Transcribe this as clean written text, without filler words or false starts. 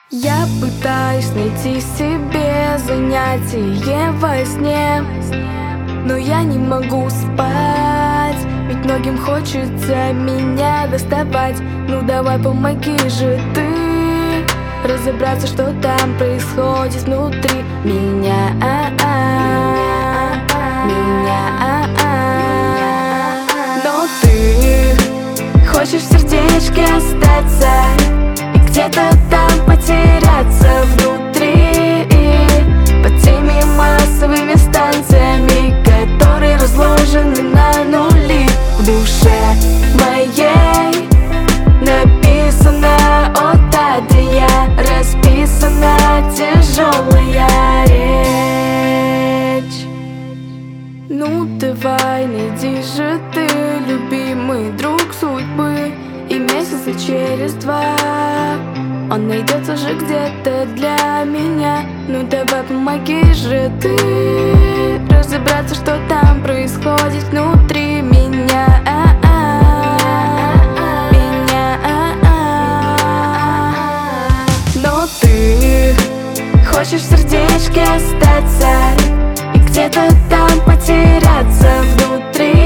Я пытаюсь найти себе занятие во сне, но я не могу спать, ведь многим хочется меня доставать. Ну давай помоги же ты разобраться, что там происходит внутри меня. Но ты хочешь в сердечке остаться и где-то там потеряться внутри, под теми массовыми станциями, которые разложены на нули. В душе моей написано от А до Я, расписана тяжелая речь. Ну давай, найди же ты, любимый друг судьбы, и месяца через 2 он найдется же где-то для меня. Ну давай помоги же ты разобраться, что там происходит внутри меня. Но ты хочешь в сердечке остаться и где-то там потеряться внутри,